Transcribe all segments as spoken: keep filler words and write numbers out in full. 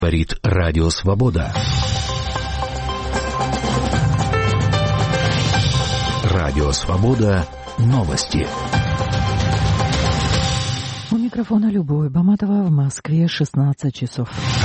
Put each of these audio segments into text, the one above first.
Говорит Радио Свобода. Радио Свобода. Новости. У микрофона Любовь Баматова, в Москве шестнадцать часов.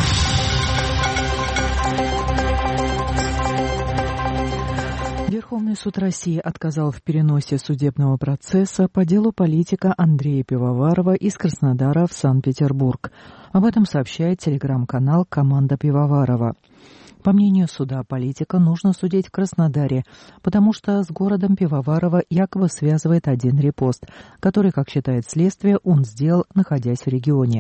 Верховный суд России отказал в переносе судебного процесса по делу политика Андрея Пивоварова из Краснодара в Санкт-Петербург. Об этом сообщает телеграм-канал «Команда Пивоварова». По мнению суда, политика нужно судить в Краснодаре, потому что с городом Пивоварова якобы связывает один репост, который, как считает следствие, он сделал, находясь в регионе.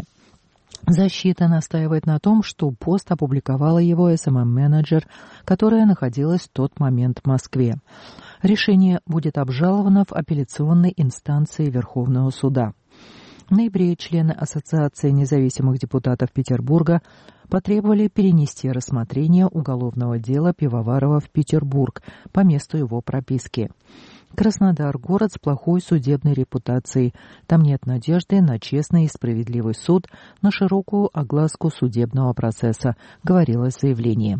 Защита настаивает на том, что пост опубликовала его эс эм эм-менеджер, которая находилась в тот момент в Москве. Решение будет обжаловано в апелляционной инстанции Верховного суда. В ноябре члены Ассоциации независимых депутатов Петербурга потребовали перенести рассмотрение уголовного дела Пивоварова в Петербург по месту его прописки. Краснодар – город с плохой судебной репутацией. Там нет надежды на честный и справедливый суд, на широкую огласку судебного процесса, говорилось в заявлении.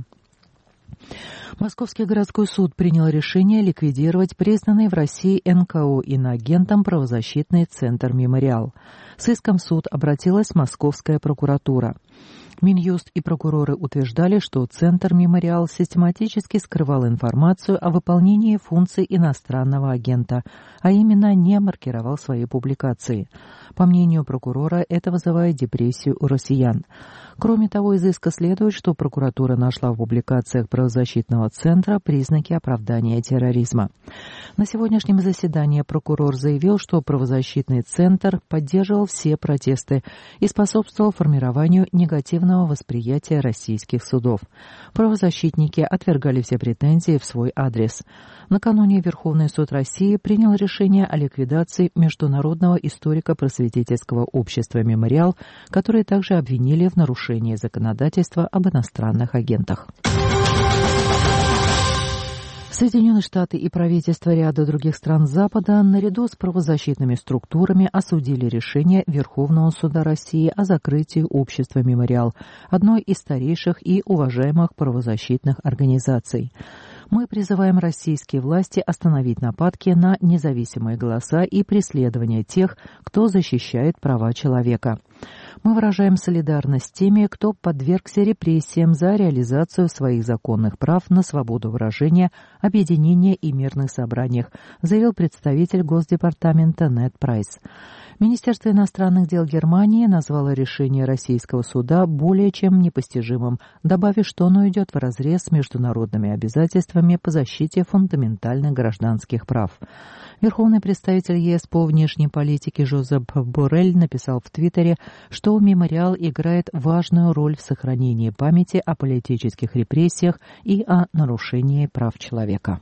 Московский городской суд принял решение ликвидировать признанный в России эн ка о иноагентом правозащитный центр «Мемориал». С иском в суд обратилась Московская прокуратура. Минюст и прокуроры утверждали, что Центр «Мемориал» систематически скрывал информацию о выполнении функций иностранного агента, а именно не маркировал свои публикации. По мнению прокурора, это вызывает депрессию у россиян. Кроме того, из иска следует, что прокуратура нашла в публикациях правозащитного центра признаки оправдания терроризма. На сегодняшнем заседании прокурор заявил, что правозащитный центр поддерживал все протесты и способствовал формированию негативного восприятия российских судов. Правозащитники отвергали все претензии в свой адрес. Накануне Верховный суд России принял решение о ликвидации Международного историко-просветительского общества «Мемориал», которые также обвинили в нарушении законодательства об иностранных агентах. Соединенные Штаты и правительства ряда других стран Запада наряду с правозащитными структурами осудили решение Верховного суда России о закрытии общества «Мемориал», одной из старейших и уважаемых правозащитных организаций. Мы призываем российские власти остановить нападки на независимые голоса и преследование тех, кто защищает права человека. Мы выражаем солидарность с теми, кто подвергся репрессиям за реализацию своих законных прав на свободу выражения, объединения и мирных собраниях, заявил представитель Госдепартамента Нед Прайс. Министерство иностранных дел Германии назвало решение российского суда более чем непостижимым, добавив, что оно идет вразрез с международными обязательствами по защите фундаментальных гражданских прав. Верховный представитель е эс по внешней политике Жозеп Боррель написал в Твиттере, что «Мемориал» играет важную роль в сохранении памяти о политических репрессиях и о нарушении прав человека.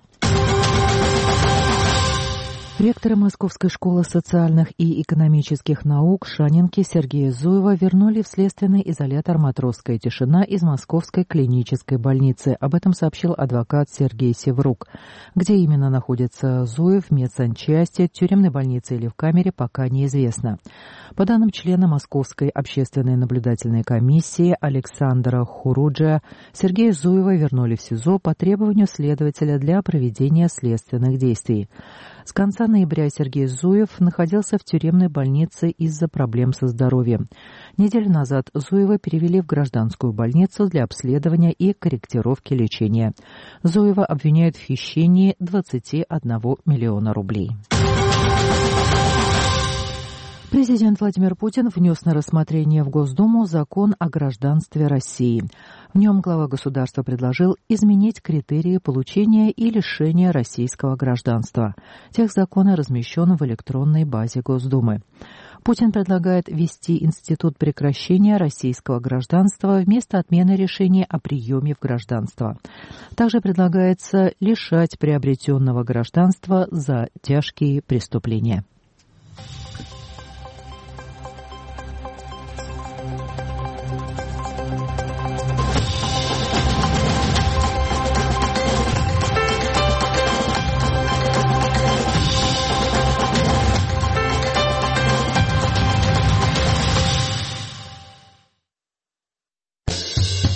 Ректора Московской школы социальных и экономических наук Шанинки Сергея Зуева вернули в следственный изолятор «Матросская тишина» из Московской клинической больницы. Об этом сообщил адвокат Сергей Севрук. Где именно находится Зуев, в медсанчасти, тюремной больнице или в камере, пока неизвестно. По данным члена Московской общественной наблюдательной комиссии Александра Хуруджа, Сергея Зуева вернули в СИЗО по требованию следователя для проведения следственных действий. С конца ноября Сергей Зуев находился в тюремной больнице из-за проблем со здоровьем. Неделю назад Зуева перевели в гражданскую больницу для обследования и корректировки лечения. Зуева обвиняют в хищении двадцати одного миллиона рублей. Президент Владимир Путин внес на рассмотрение в Госдуму закон о гражданстве России. В нем глава государства предложил изменить критерии получения и лишения российского гражданства. Текст закона размещен в электронной базе Госдумы. Путин предлагает ввести институт прекращения российского гражданства вместо отмены решения о приеме в гражданство. Также предлагается лишать приобретенного гражданства за тяжкие преступления.